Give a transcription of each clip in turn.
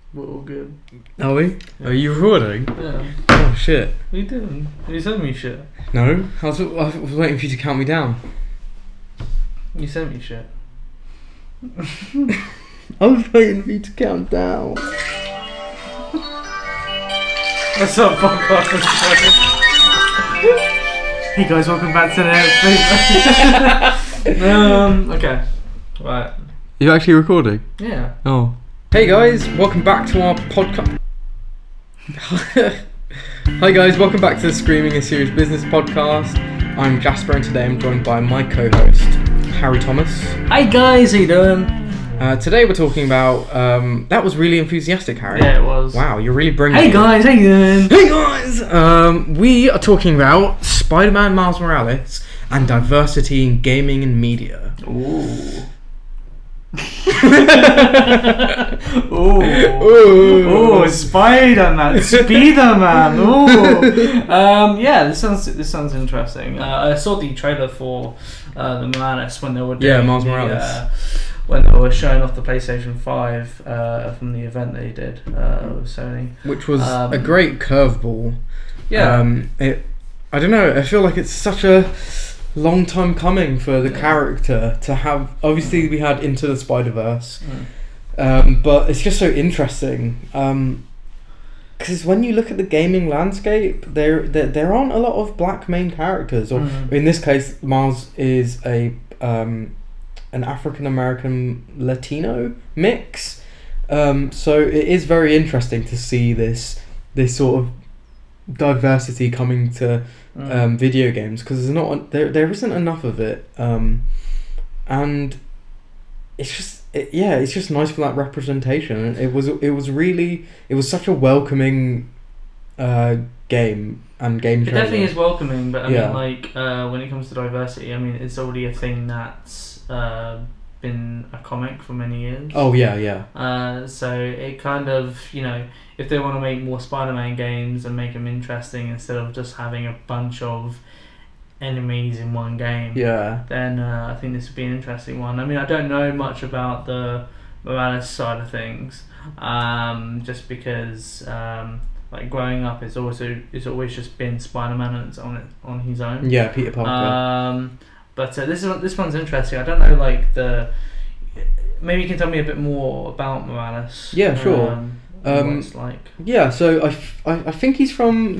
We're all good. Are we? Yeah. Are you recording? Yeah. Oh shit. What are you doing? You sent me shit. No, I was waiting for you to count me down. You sent me shit. I was waiting for you to count down. What's up, podcast? Hey guys, welcome back to the okay. Right. You actually recording? Yeah. Oh. Hey guys, welcome back to our podcast. Hi guys, welcome back to the Screaming is Serious Business podcast. I'm Jasper and today I'm joined by my co-host, Harry Thomas. Hi guys, how you doing? Today we're talking about, that was really enthusiastic, Harry. Yeah, it was. Wow, you're really bringing Hey it. guys, how you doing? Hey guys! We are talking about Spider-Man Miles Morales and diversity in gaming and media. Ooh. Ooh. Ooh, Spider-Man, Speeder-Man. Ooh. Yeah, this sounds interesting. I saw the trailer for the Morales when they were doing Miles Morales. when they were showing off the PlayStation 5 from the event they did with Sony, Which was a great curveball. Yeah. I don't know, I feel like it's such a long time coming for the character to have. Obviously we had Into the Spider-Verse, but it's just so interesting because when you look at the gaming landscape, there aren't a lot of black main characters, or in this case Miles is an African American Latino mix, so it is very interesting to see this sort of diversity coming to video games, because there isn't enough of it, and it's just nice for that representation. It was such a welcoming game and game It trailer. definitely is welcoming, but I mean, like, when it comes to diversity, I mean, it's already a thing that's been a comic for many years. Oh yeah. So it kind of, if they want to make more Spider-Man games and make them interesting instead of just having a bunch of enemies in one game, then I think this would be an interesting one. I mean, I don't know much about the Morales side of things, just because like growing up, it's always just been Spider-Man and it's on his own. Yeah, Peter Parker. But this one's interesting. I don't know, like maybe you can tell me a bit more about Morales. Yeah, sure. What it's like. Yeah, so I think he's from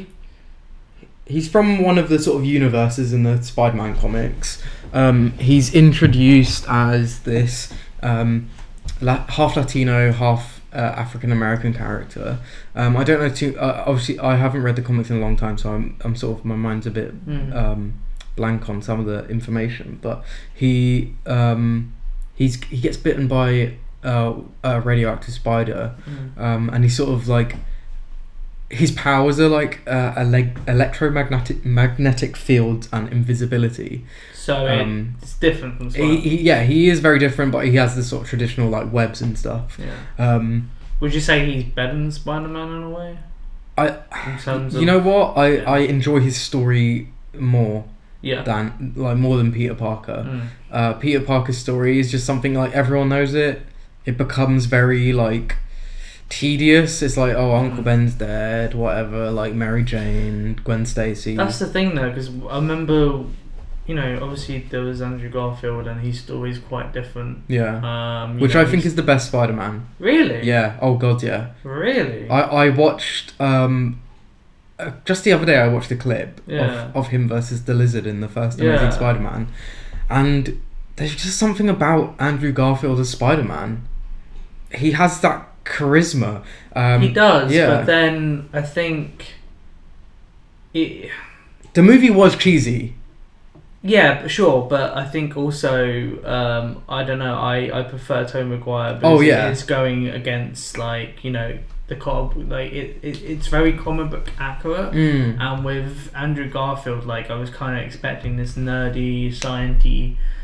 one of the sort of universes in the Spider-Man comics. He's introduced as this half Latino, half African American character. I don't know too. Obviously, I haven't read the comics in a long time, so I'm sort of, my mind's a bit blank on some of the information. But he gets bitten by a radioactive spider, and he's sort of like, his powers are like electromagnetic fields and invisibility. So it's different from Spider-Man. He is very different, but he has this sort of traditional like webs and stuff. Yeah. Would you say he's better than Spider-Man in a way? You know what? I enjoy his story more. Yeah. More than Peter Parker. Peter Parker's story is just something like everyone knows it. It becomes very like tedious. It's like, oh, Uncle Ben's dead, whatever. Like Mary Jane, Gwen Stacy. That's the thing though, because I remember, obviously there was Andrew Garfield, and his story is quite different. Yeah. Which I think is the best Spider-Man. Really? Yeah. Oh god, yeah. Really? I watched just the other day I watched a clip of him versus the Lizard in the first Amazing Spider-Man, and there's just something about Andrew Garfield as Spider-Man. He has that charisma. He does, but then I think the movie was cheesy. Yeah, sure, but I think also I don't know. I prefer Tobey Maguire because it's going against the it's very comic book accurate, and with Andrew Garfield, I was kind of expecting this nerdy, science-y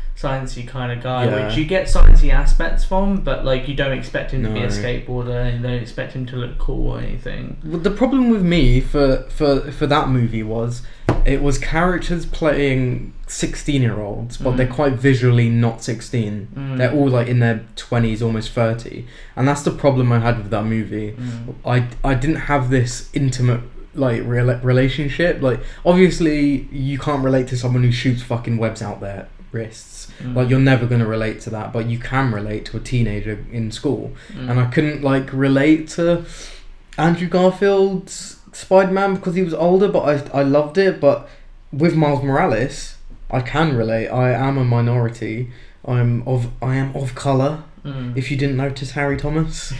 sciencey kind of guy, which you get sciencey aspects from, but like you don't expect him to be a skateboarder, and you don't expect him to look cool or anything. Well, the problem with me for that movie was it was characters playing 16-year-olds, but they're quite visually not 16. They're all like in their 20s, almost 30, and that's the problem I had with that movie. I didn't have this intimate like relationship. Like obviously you can't relate to someone who shoots fucking webs out their wrists. Like you're never going to relate to that, but you can relate to a teenager in school. And I couldn't like relate to Andrew Garfield's Spider-Man because he was older, but I loved it. But with Miles Morales, I can relate. I am a minority. I am of colour. If you didn't notice, Harry Thomas.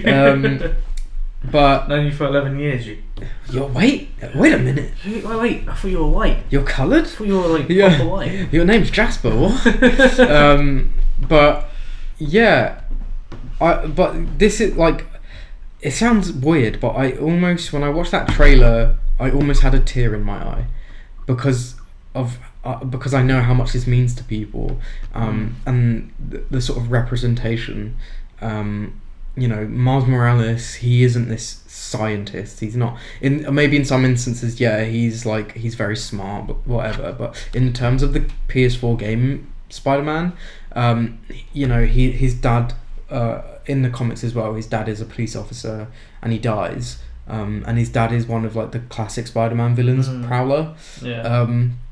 But known you for 11 years. Wait a minute. Wait, I thought you were white. You're coloured? I thought you were like proper white. Your name's Jasper. What? But yeah, but this is like, it sounds weird, but I almost, when I watched that trailer, I almost had a tear in my eye because I know how much this means to people, and the sort of representation. You know, Miles Morales, he isn't this scientist. He's not. Maybe in some instances, he's very smart, but whatever. But in terms of the PS4 game Spider-Man, you know, his dad, in the comics as well, his dad is a police officer and he dies. And his dad is one of like the classic Spider-Man villains, Prowler. Yeah.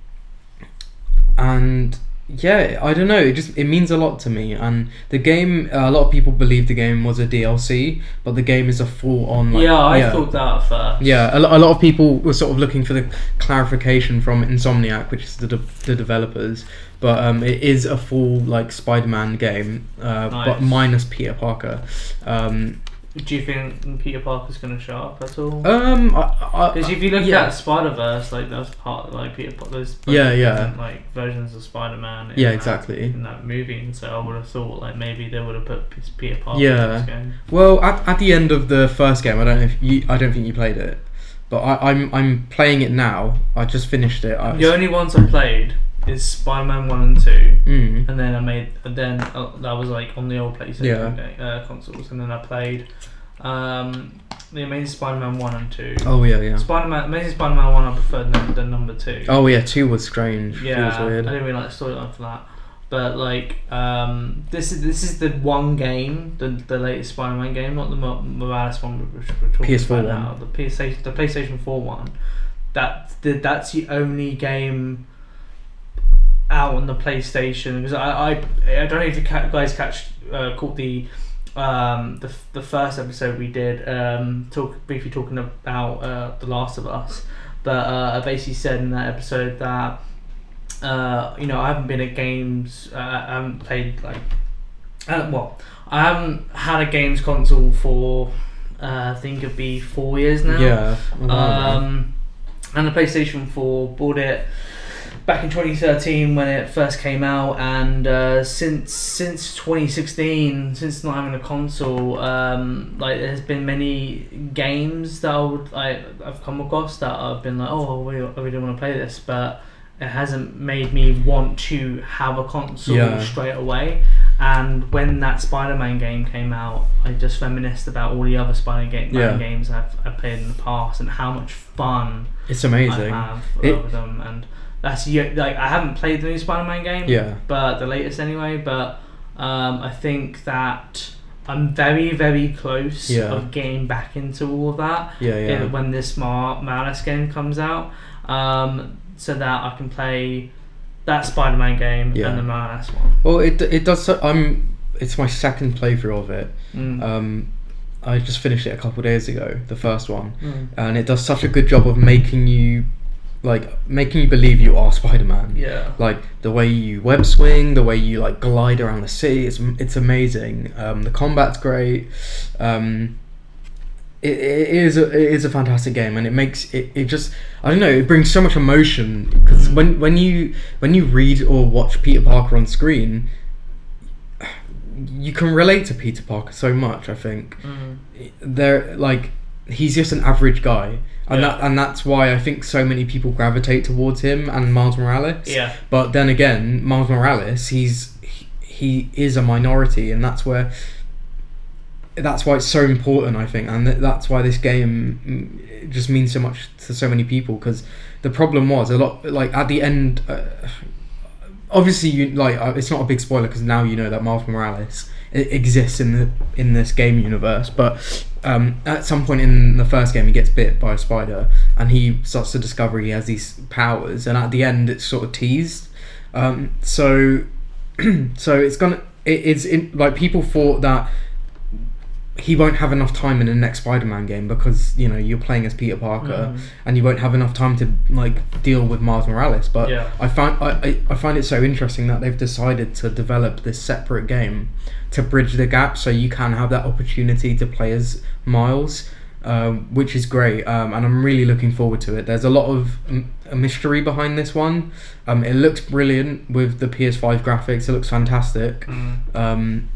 And yeah, I don't know. It means a lot to me. And the game, a lot of people believe the game was a DLC, but the game is a full-on. Like, I thought that at first. Yeah, a lot of people were sort of looking for the clarification from Insomniac, which is the developers. But it is a full like Spider-Man game, nice. But minus Peter Parker. Do you think Peter Parker's going to show up at all? Because if you look at Spider-Verse, like that's part of, like Peter Parker. There's different, like versions of Spider-Man. Exactly. In that movie, and so I would have thought like maybe they would have put Peter Parker in this game. Well, at the end of the first game, I don't think you played it, but I'm playing it now. I just finished it. The only ones I played is Spider-Man 1 and 2, and then that was like on the old PlayStation consoles, and then I played the Amazing Spider-Man 1 and 2. Oh yeah. Amazing Spider-Man 1 I preferred than number 2. Oh yeah, 2 was strange. Yeah, 2 was weird. I didn't really like the storyline for that. But like, this is the one game, the latest Spider-Man game, not the Morales one which we're talking PS4 about now. The PlayStation 4 one. That's the only game out on the PlayStation, because I don't know if you guys caught the first episode we did, briefly talking about The Last of Us, but I basically said in that episode that you know, I haven't been at games, I haven't played like I haven't had a games console for I think it'd be 4 years now. And the PlayStation 4, bought it back in 2013 when it first came out, and since 2016, since not having a console, like there's been many games that I've come across that I've been like, oh, I really want to play this, but it hasn't made me want to have a console straight away. And when that Spider-Man game came out, I just reminisced about all the other Spider-Man games I've played in the past and how much fun it's amazing I have with them. And that's like, I haven't played the new Spider-Man game, but the latest anyway. But I think that I'm very, very close of getting back into all of that. When this Morales game comes out, so that I can play that Spider-Man game and the Morales one. Well, it does. It's my second playthrough of it. I just finished it a couple of days ago, the first one, and it does such a good job of making you believe you are Spider-Man. Yeah. Like the way you web swing, the way you like glide around the city, it's amazing. The combat's great. It is a fantastic game, and it makes it just, I don't know, it brings so much emotion, because when you read or watch Peter Parker on screen, you can relate to Peter Parker so much. I think they're like, he's just an average guy. And that's why I think so many people gravitate towards him and Miles Morales. Yeah. But then again, Miles Morales, he is a minority, and that's why it's so important, I think, and that's why this game just means so much to so many people. Because the problem was a lot, like at the end, obviously it's not a big spoiler because now you know that Miles Morales exists in this game universe, but at some point in the first game he gets bit by a spider and he starts to discover he has these powers, and at the end it's sort of teased. So people thought that he won't have enough time in the next Spider-Man game because you're playing as Peter Parker and you won't have enough time to deal with Miles Morales. But I find it so interesting that they've decided to develop this separate game to bridge the gap, so you can have that opportunity to play as Miles, which is great, and I'm really looking forward to it. There's a lot of a mystery behind this one. It looks brilliant with the PS5 graphics. It looks fantastic. I'm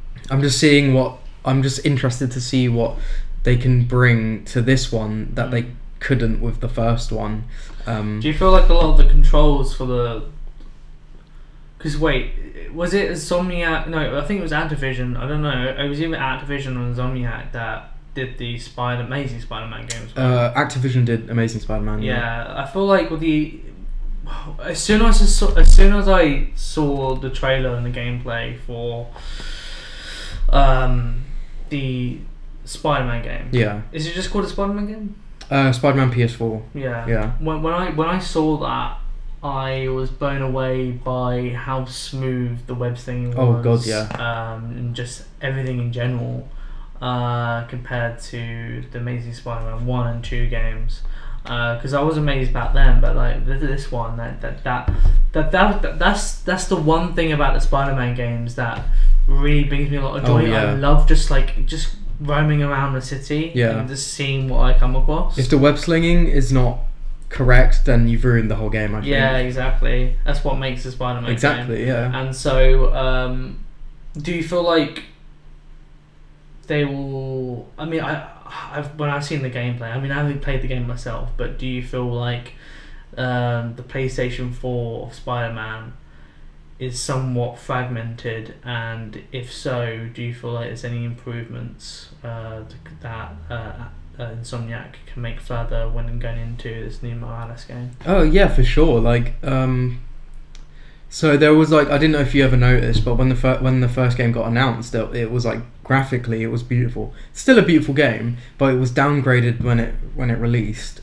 just interested to see what they can bring to this one that they couldn't with the first one. Do you feel like a lot of the controls for the... Because wait, was it Insomniac? No, I think it was Activision. I don't know. It was either Activision or Insomniac that did the Amazing Spider-Man games. Activision did Amazing Spider-Man. Yeah, I feel like with the... As soon as I saw the trailer and the gameplay for the Spider-Man game. Yeah. Is it just called a Spider-Man game? Spider-Man PS4. Yeah. Yeah. When I saw that, I was blown away by how smooth the web slinging was. Oh god, yeah. And just everything in general, compared to the Amazing Spider-Man 1 and 2 games. Because I was amazed about them, but like this one, that's the one thing about the Spider-Man games that really brings me a lot of joy. I love just roaming around the city and just seeing what I come across. If the web slinging is not correct, then you've ruined the whole game, I think. Yeah, exactly. That's what makes the Spider-Man exactly, game. Yeah. And so, do you feel like they will... I mean, when I've seen the gameplay, I mean, I haven't played the game myself, but do you feel like the PlayStation 4 of Spider-Man is somewhat fragmented, and if so, do you feel like there's any improvements that Insomniac can make further when going into this new Morales game? Oh yeah, for sure. So there was I didn't know if you ever noticed, but when the first game got announced, it was graphically it was beautiful. It's still a beautiful game, but it was downgraded when it released.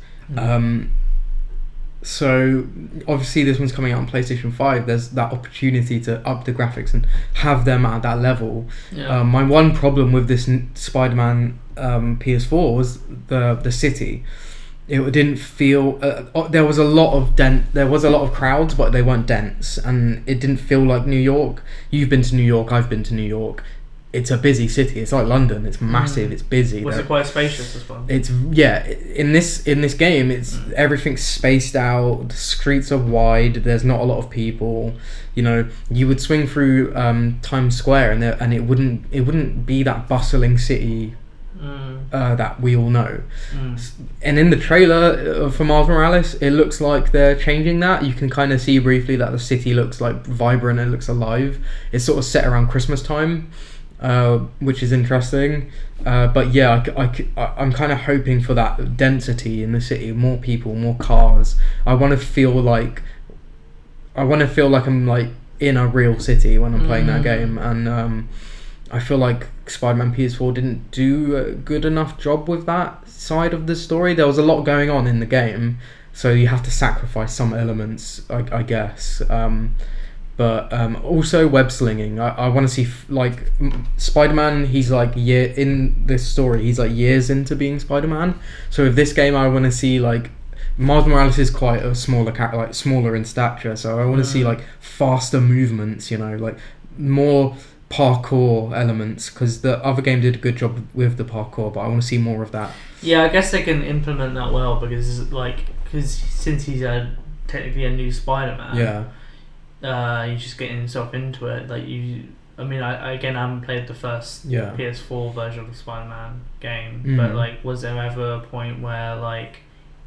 So obviously this one's coming out on PlayStation 5. There's that opportunity to up the graphics and have them at that level. Yeah. My one problem with this Spider-Man PS4 was the city. It didn't feel there was a lot of crowds, but they weren't dense, and it didn't feel like New York. You've been to New York, I've been to New York. It's a busy city. It's like London. It's massive. It's busy. Was it quite spacious as well? It's in this game, it's everything's spaced out. The streets are wide. There's not a lot of people. You would swing through Times Square, and it wouldn't be that bustling city that we all know. And in the trailer for Miles Morales, it looks like they're changing that. You can kind of see briefly that the city looks vibrant. It looks alive. It's sort of set around Christmas time. Which is interesting, but yeah, I'm kind of hoping for that density in the city, more people, more cars. I want to feel like I'm in a real city when I'm playing that game, and I feel like Spider-Man PS4 didn't do a good enough job with that side of the story. There was a lot going on in the game, so you have to sacrifice some elements, I guess. But also web slinging. I want to see Spider-Man. He's in this story. He's years into being Spider-Man. So with this game, I want to see Miles Morales is quite a smaller character, smaller in stature. So I want to see faster movements. More parkour elements, because the other game did a good job with the parkour. But I want to see more of that. Yeah, I guess they can implement that well because since he's technically a new Spider-Man. Yeah. You're just getting yourself into it. I mean, I haven't played the first PS4 version of the Spider-Man game, but like, was there ever a point where like,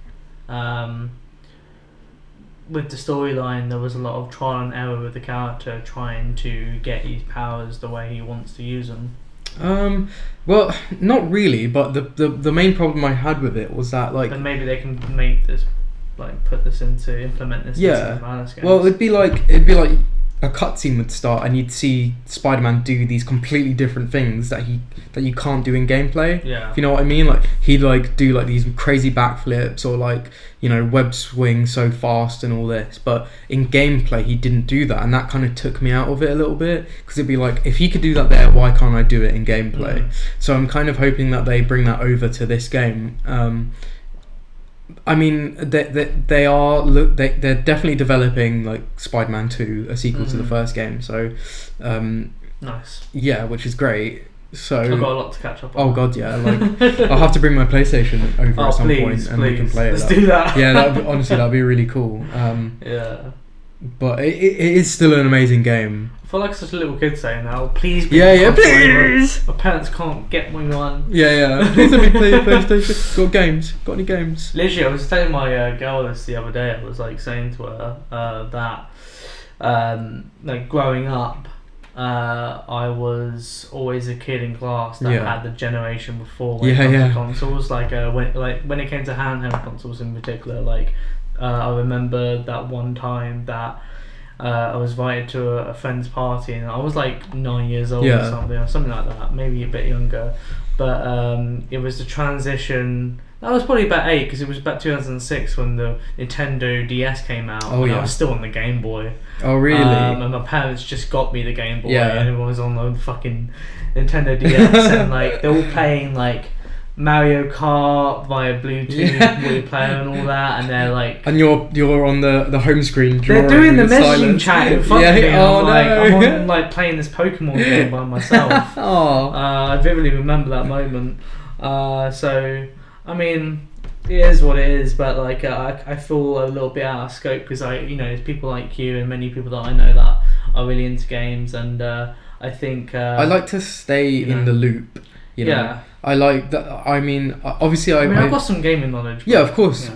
with the storyline, there was a lot of trial and error with the character trying to get his powers the way he wants to use them? Well, not really, but the main problem I had with it was that like, and maybe they can make this, like, implement this into the Miles games. Well, it'd be like a cutscene would start and you'd see Spider-Man do these completely different things that you can't do in gameplay. Yeah. If you know what I mean? Like, he'd like do like these crazy backflips or like, you know, web swing so fast and all this. But in gameplay, he didn't do that, and that kind of took me out of it a little bit, because it'd be like, if he could do that there, why can't I do it in gameplay? So I'm kind of hoping that they bring that over to this game. I mean, they're definitely developing like Spider-Man 2, a sequel to the first game. So, nice. Yeah, which is great. So I've got a lot to catch up on. Oh god, yeah. Like, I'll have to bring my PlayStation over at some point and we can play it. Let's do that. Yeah, honestly, that'd be really cool. Yeah. But it is still an amazing game. I feel like such a little kid saying that. Oh, please. Please. My parents can't get me one. Yeah. Please let me play a PlayStation. Got games? Got any games? Literally, I was telling my girl this the other day. I was like saying to her that like growing up, I was always a kid in class that had the generation before when it comes to consoles. Like when it came to handheld consoles in particular, like I remember that one time that I was invited to a friend's party, and I was like 9 years old or something like that, maybe a bit younger. But it was the transition. That was probably about 8, because it was about 2006 when the Nintendo DS came out. I was still on the Game Boy. Oh, really? And my parents just got me the Game Boy, and everyone was on the fucking Nintendo DS, and like they're all playing like Mario Kart via Bluetooth, Wii Player and all that, and they're like, and you're on the home screen. They're doing the messaging chat in front of me. I'm on like playing this Pokemon game by myself. I vividly remember that moment. So I mean, it is what it is, but like I feel a little bit out of scope, because there's people like you and many people that I know that are really into games, and I think I like to stay in the loop. You know? Yeah. I like that. I mean, obviously, I've got some gaming knowledge. Yeah, of course.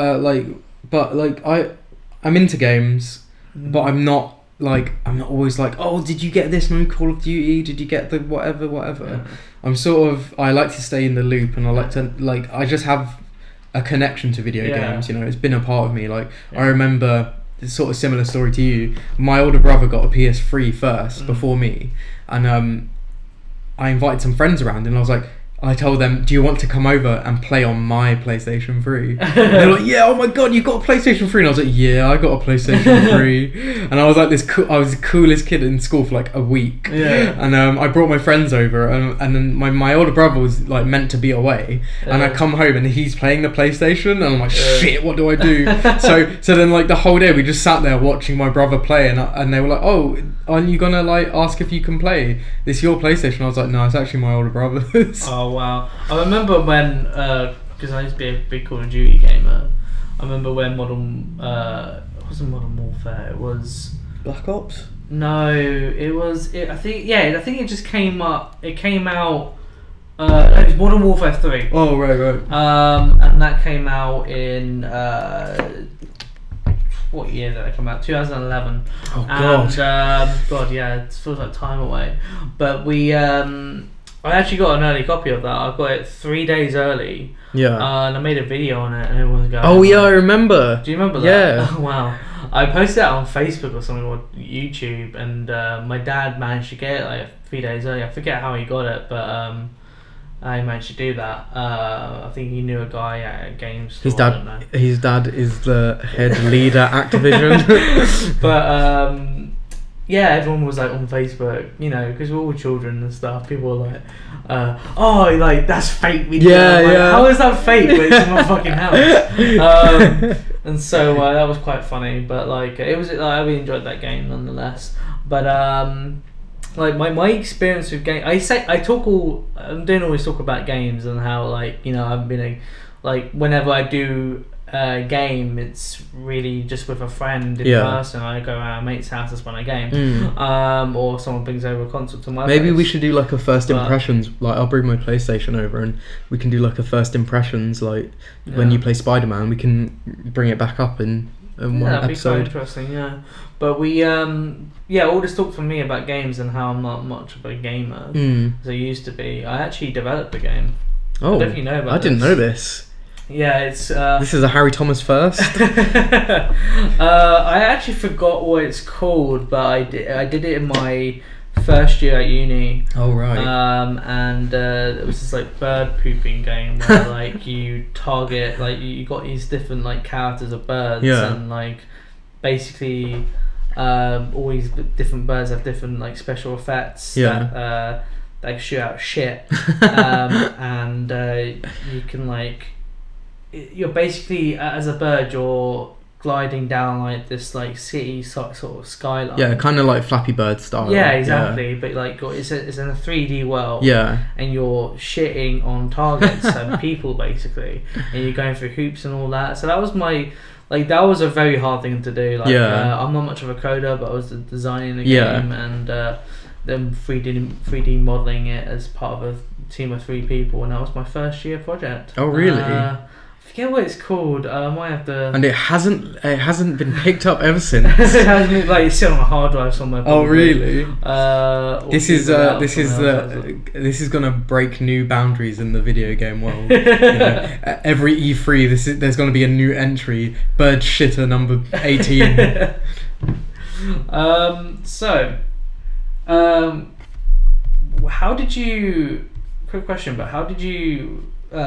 Yeah. I'm into games, but I'm not always like, oh, did you get this new Call of Duty? Did you get the whatever? Yeah. I like to stay in the loop, and I like to I just have a connection to video games. You know, it's been a part of me. Like, I remember, it's sort of similar story to you. My older brother got a PS3 first before me, and I invited some friends around, and I told them, do you want to come over and play on my PlayStation 3? And they're like, yeah, oh my god, you got a PlayStation 3? And I was like, yeah, I got a PlayStation 3. And I was like I was the coolest kid in school for like a week. Yeah. And I brought my friends over, and then my older brother was like meant to be away. And I come home and he's playing the PlayStation, and I'm like, shit, what do I do? So then like the whole day we just sat there watching my brother play, and they were like, oh, aren't you gonna like ask if you can play? It's your PlayStation. I was like, no, it's actually my older brother's. Oh wow! I remember when, because I used to be a big Call of Duty gamer. I remember when it wasn't Modern Warfare. It was Black Ops. No, it was. I think it just came up. It came out. It was Modern Warfare 3. Oh right. And that came out in what year did that come out? 2011. Oh god. And god, yeah, it feels like time away. But we I actually got an early copy of that. I got it 3 days early. Yeah. And I made a video on it, and everyone's going, oh yeah, I remember. Do you remember that? Yeah. Wow. I posted it on Facebook or something, or YouTube, and my dad managed to get it like 3 days early. I forget how he got it, but I managed to do that. I think he knew a guy at a game store. His dad is the head leader at Activision. But yeah, everyone was like on Facebook, you know, because we're all children and stuff. People were like, oh, like that's fake. How is that fake? But it's in my fucking house. And so that was quite funny. But like, it was. I really enjoyed that game nonetheless. But like my experience with game, I don't always talk about games and how, like, you know, I've been like whenever I do game, it's really just with a friend in person. I go around a mate's house to spend a game, or someone brings over a console to my Maybe place. we should do like a first impressions. Like I'll bring my PlayStation over and we can do like a first impressions. Like when you play Spider-Man, we can bring it back up in one that'd episode. Be quite interesting, yeah. But we, all this talk from me about games and how I'm not much of a gamer as I used to be. I actually developed a game. Oh, I don't know if you know about I didn't know this. Yeah, it's... this is a Harry Thomas first? I actually forgot what it's called, but I did it in my first year at uni. Oh, right. And it was this like bird pooping game where like you target, like you got these different like characters of birds, and like basically all these different birds have different like special effects that they shoot out shit, and you can like, you're basically, as a bird, you're gliding down like this like city sort of skyline. Yeah, kind of like Flappy Bird style. Yeah, exactly. Yeah. But like it's in a 3D world. Yeah. And you're shitting on targets and people basically, and you're going through hoops and all that. So that was that was a very hard thing to do. Like, I'm not much of a coder, but I was designing the game and then 3D modeling it as part of a team of 3 people, and that was my first year project. Oh, really? I forget what it's called. I might have to. And it hasn't been picked up ever since. It hasn't been, like, it's still on a hard drive somewhere. Probably. Oh, really? This is gonna break new boundaries in the video game world. You know, every E3, there's gonna be a new entry. Bird shitter number 18. How did you? Quick question, but how did you?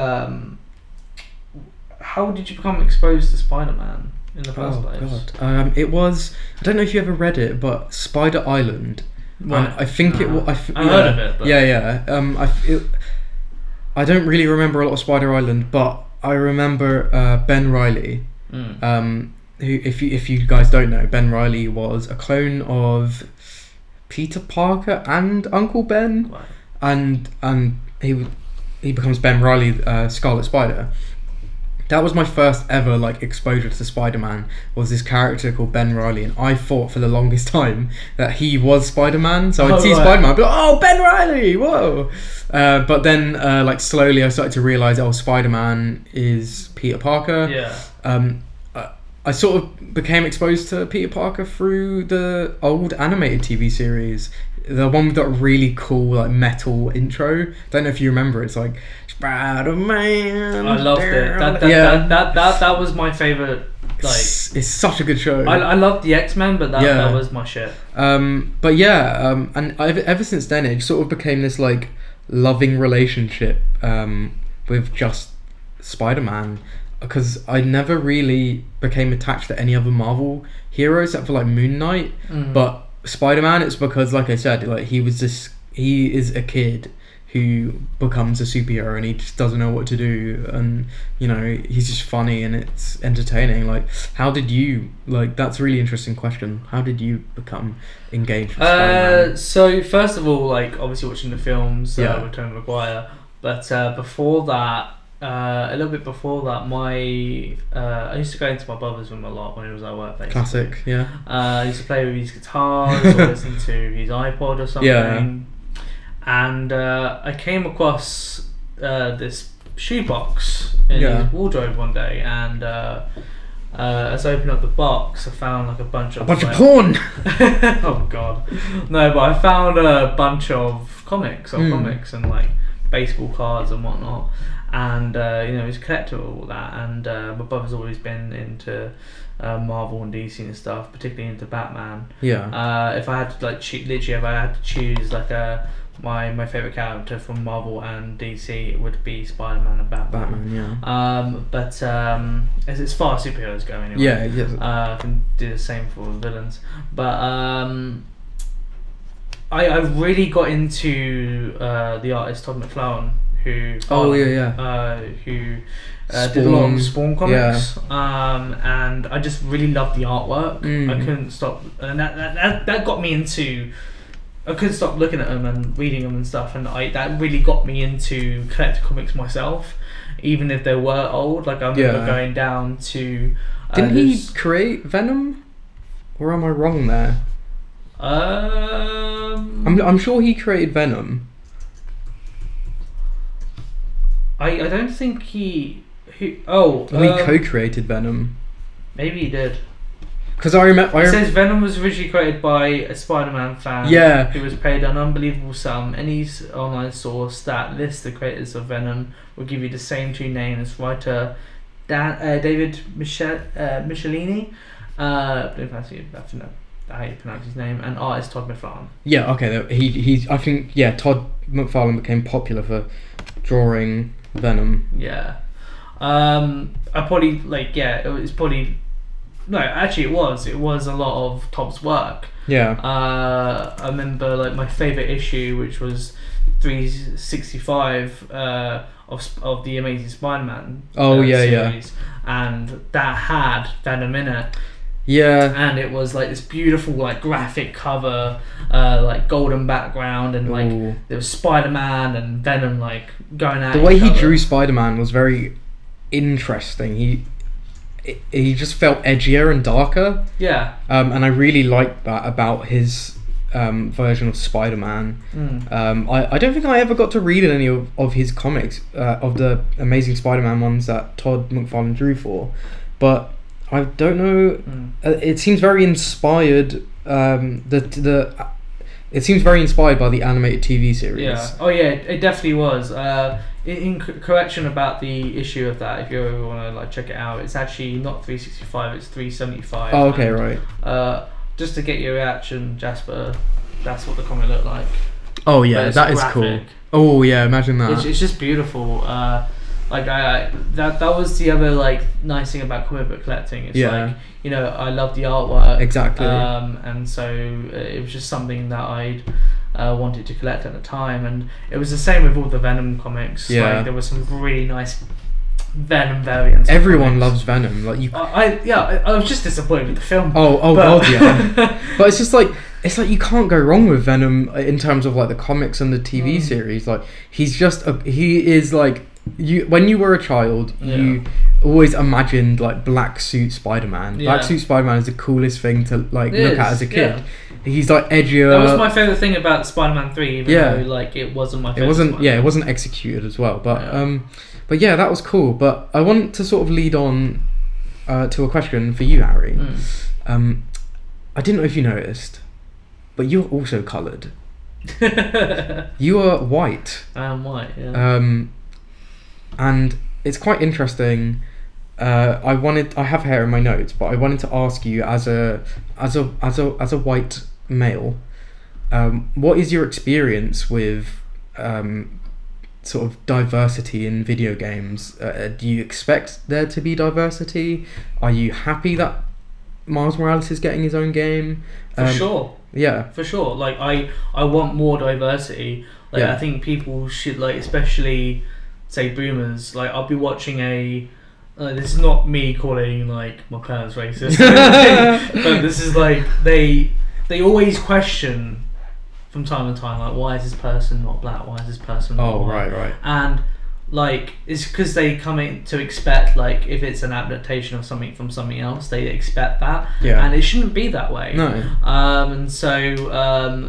How did you become exposed to Spider-Man in the first place? God. It was, I don't know if you ever read it, but Spider Island. Right. I think it was. I heard of it. But. Yeah. I don't really remember a lot of Spider Island, but I remember Ben Reilly. Who, if you guys don't know, Ben Reilly was a clone of Peter Parker and Uncle Ben, right. and he becomes Ben Reilly, Scarlet Spider. That was my first ever like exposure to Spider-Man, was this character called Ben Reilly, and I thought for the longest time that he was Spider-Man. So I'd see Spider-Man, I'd be like, oh, Ben Reilly, whoa! But then like slowly I started to realise, Spider-Man is Peter Parker. Yeah. I sort of became exposed to Peter Parker through the old animated TV series. The one with that really cool like metal intro. Don't know if you remember. It's like Spider-Man. I loved it. That was my favourite. Like, it's such a good show. I loved the X-Men, but that was my shit. And ever since then it sort of became this like loving relationship with just Spider-Man, because I never really became attached to any other Marvel hero except for like Moon Knight. But Spider-Man, it's because, like I said, like he is a kid who becomes a superhero and he just doesn't know what to do, and you know, he's just funny and it's entertaining. Like, how did you, like, that's a really interesting question, how did you become engaged with Spider-Man? So first of all, like, obviously watching the films with Tobey Maguire, but before that, a little bit before that, I used to go into my brother's room a lot when he was at work, basically. Classic, yeah. I used to play with his guitars or listen to his iPod or something. Yeah. And I came across this shoebox in his wardrobe one day, and as I opened up the box, I found like a bunch of porn. Oh god, no! But I found a bunch of comics and like baseball cards and whatnot. And he's a collector of all that, and my brother's always been into Marvel and DC and stuff, particularly into Batman. Yeah. If I had to like if I had to choose like my favourite character from Marvel and DC, it would be Spider-Man and Batman. But as far as superheroes go anyway. Yeah. I can do the same for villains, but I really got into the artist Todd McFarlane, who did a lot of Spawn comics, and I just really loved the artwork. I couldn't stop, and that got me into I couldn't stop looking at them and reading them and stuff, and that really got me into collecting comics myself, even if they were old. Like I remember going down to. Didn't he create Venom, or am I wrong there? I'm sure he created Venom. I don't think he he co-created Venom. Maybe he did. Because I remember. It says Venom was originally created by a Spider-Man fan. Yeah. Who was paid an unbelievable sum. Any online source that lists the creators of Venom will give you the same two names as writer David Michelini. I believe that's how you pronounce his name, and artist Todd McFarlane. Yeah. Okay. He. I think. Yeah. Todd McFarlane became popular for drawing Venom. Yeah. I probably it was probably. No, actually, it was a lot of Todd's work. Yeah. I remember my favorite issue, which was 365 of the Amazing Spider-Man. Series, and that had Venom in it. Yeah. And it was this beautiful graphic cover, golden background, and there was Spider-Man and Venom going at. The way he drew Spider-Man was very interesting. He just felt edgier and darker. Yeah. And I really liked that about his version of Spider-Man. I don't think I ever got to read any of his comics, of the Amazing Spider-Man ones that Todd McFarlane drew for, but I don't know. It seems very inspired. It seems very inspired by the animated TV series. Yeah. Oh yeah, it definitely was. In correction about the issue of that, if you ever want to check it out, it's actually not 365, it's 375. Oh, okay, right. Just to get your reaction, Jasper, that's what the comic looked like. Oh yeah, that is cool. Oh yeah, imagine that. It's just beautiful. That was the other nice thing about comic book collecting. It's I love the artwork. Exactly. And so it was just something that I'd wanted to collect at the time, and it was the same with all the Venom comics. Yeah. There were some really nice Venom variants. Everyone loves Venom. I was just disappointed with the film. God, yeah. But it's just you can't go wrong with Venom in terms of the comics and the TV series. He is when you were a child, you always imagined black suit Spider-Man. Black suit Spider-Man is the coolest thing to look at as a kid. Yeah. He's edgier. That was my favourite thing about Spider-Man 3, even though it wasn't my favourite. It wasn't executed as well, but that was cool. But I want to sort of lead on to a question for you, Harry. I didn't know if you noticed, but you're also coloured. You are white. I am white, yeah. And it's quite interesting. I have hair in my notes, but I wanted to ask you as a white male, what is your experience with sort of diversity in video games? Do you expect there to be diversity? Are you happy that Miles Morales is getting his own game? For sure. Yeah. For sure. I want more diversity. I think people should especially say boomers. I'll be watching this is not me calling my parents racist, but this is they always question from time to time why is this person not black? Why is this person not white? Right. And it's because they come in to expect if it's an adaptation of something from something else, they expect that. Yeah. And it shouldn't be that way. No. And so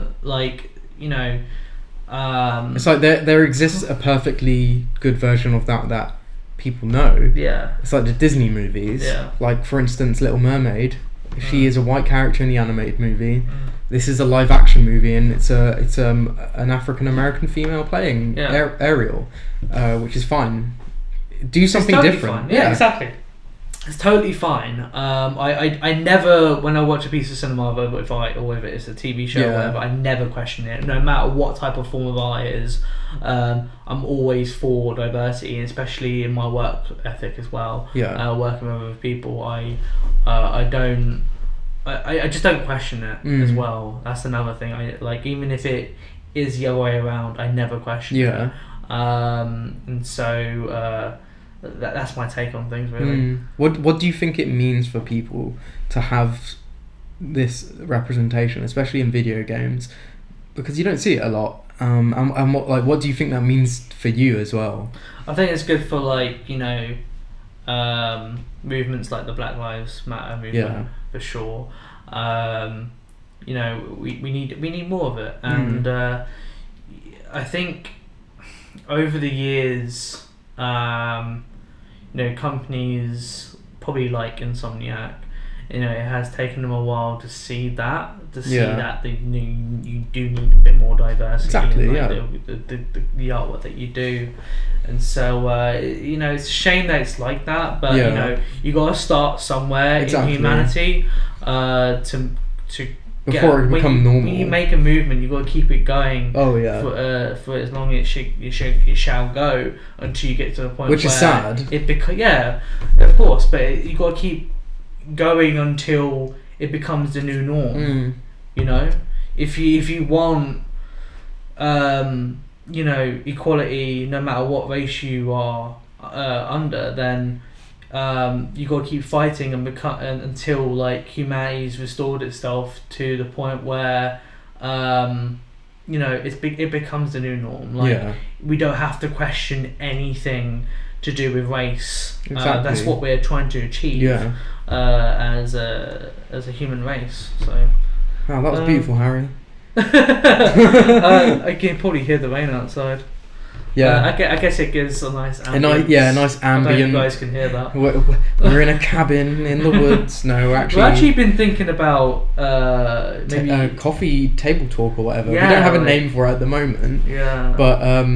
it's there exists a perfectly good version of that people know. Yeah. It's the Disney movies. Yeah. For instance, Little Mermaid. She is a white character in the animated movie. This is a live action movie, and it's an African American female playing Ariel, which is fine. Do something totally different. Fine. Yeah, exactly. It's totally fine. I never, when I watch a piece of cinema, whether it's a TV show or whatever, I never question it. No matter what type of form of art it is, I'm always for diversity, especially in my work ethic as well. Yeah. Working with other people, I just don't question it as well. That's another thing. Even if it is the other way around, I never question it. And so. That's my take on things, really. What do you think it means for people to have this representation, especially in video games? because you don't see it a lot. And what do you think that means for you as well? I think it's good for movements like the Black Lives Matter movement for sure. We need more of it, and I think over the years, companies probably like Insomniac, it has taken them a while to see that you do need a bit more diversity in the artwork that you do, and so it's a shame that it's like that, but you got to start somewhere in humanity to before it become normal. When you make a movement, you got to keep it going. Oh yeah. For as long as it shall go until you get to the point which where is sad. Of course, but you got to keep going until it becomes the new norm. If you want equality, no matter what race you are under, then you got to keep fighting until humanity's restored itself to the point where it becomes the new norm. We don't have to question anything to do with race. Exactly. That's what we're trying to achieve as a human race. So. Wow, that was beautiful, Harry. I can probably hear the rain outside. Yeah, I guess it gives a nice ambience. A nice ambient. I don't know if you guys can hear that. We're in a cabin in the woods. No, we've actually been thinking about maybe coffee table talk or whatever. We don't have a name for it at the moment. Yeah, but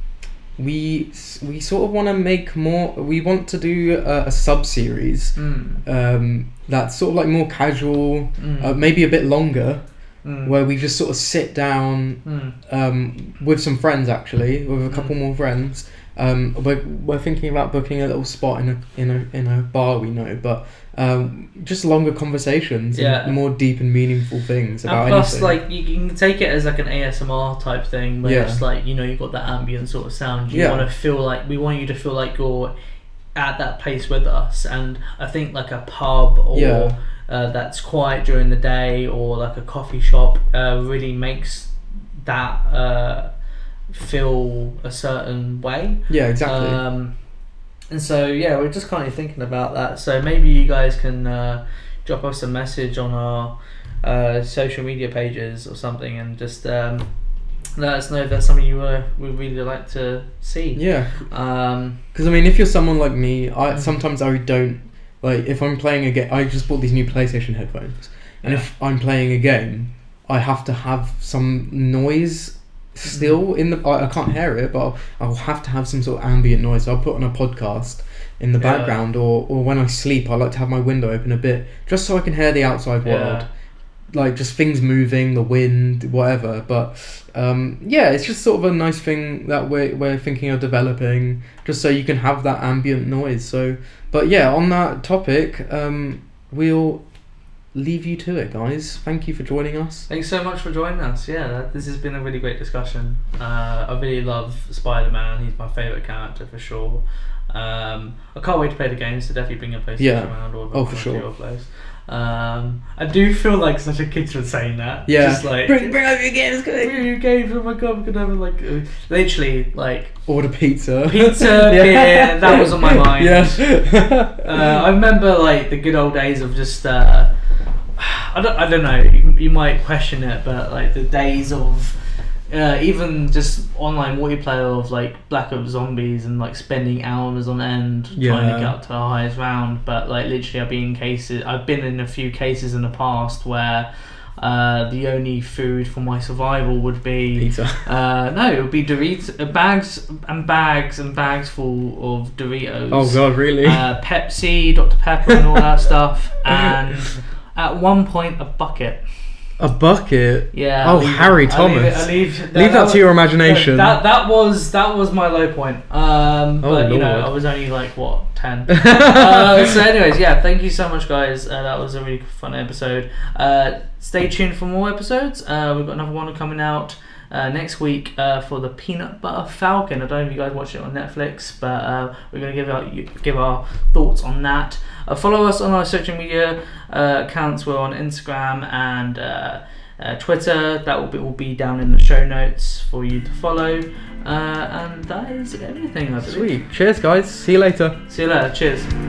we sort of want to make more. We want to do a sub series that's sort of more casual, maybe a bit longer. Where we just sort of sit down with some friends, actually, with a couple more friends. We're thinking about booking a little spot in a bar we know, but just longer conversations and more deep and meaningful things about anything. Plus, you can take it as an ASMR type thing, where it's you've got that ambient sort of sound. We want you to feel like you're at that place with us, and I think a pub or that's quiet during the day, or a coffee shop really makes that feel a certain way. Yeah, exactly. And so we're just kind of thinking about that. So maybe you guys can drop us a message on our social media pages or something, and just let us know if that's something you would really like to see. Yeah. Because if you're someone like me, sometimes I don't. If I'm playing a game, I just bought these new PlayStation headphones, and if I'm playing a game, I have to have some noise still in the. I can't hear it, but I'll have to have some sort of ambient noise. So I'll put on a podcast in the background, or when I sleep, I like to have my window open a bit, just so I can hear the outside world, just things moving, the wind, whatever. But it's just sort of a nice thing that we're thinking of developing, just so you can have that ambient noise. So. But on that topic, we'll leave you to it, guys. Thank you for joining us. Thanks so much for joining us. This has been a really great discussion. I really love Spider-Man. He's my favourite character for sure. I can't wait to play the games, so definitely bring a PlayStation around or for sure. Your place. I do feel like such a kid for saying that. Yeah. Just bring over your games, bring your games. Oh my god, we could have literally order pizza, beer. That was on my mind. Yeah. I remember the good old days of just. I don't know. You might question it, but the days of. Even just online multiplayer of Black Ops Zombies and spending hours on end trying to get up to the highest round, but literally I've been in a few cases in the past where the only food for my survival would be pizza. No, it would be Doritos, bags and bags full of Doritos. Oh god, really? Pepsi, Dr. Pepper, and all that stuff, and at one point a bucket. A bucket? Yeah. Oh, Harry Thomas. Leave that to your imagination. That was my low point. But Lord. I was only 10. So anyways, thank you so much, guys. That was a really fun episode. Stay tuned for more episodes. We've got another one coming out next week for the Peanut Butter Falcon. I don't know if you guys watch it on Netflix, but we're going to give our thoughts on that. Follow us on our social media accounts. We're on Instagram and Twitter. That will be down in the show notes for you to follow. And that is everything, I believe. Sweet. Cheers, guys. See you later. See you later. Cheers.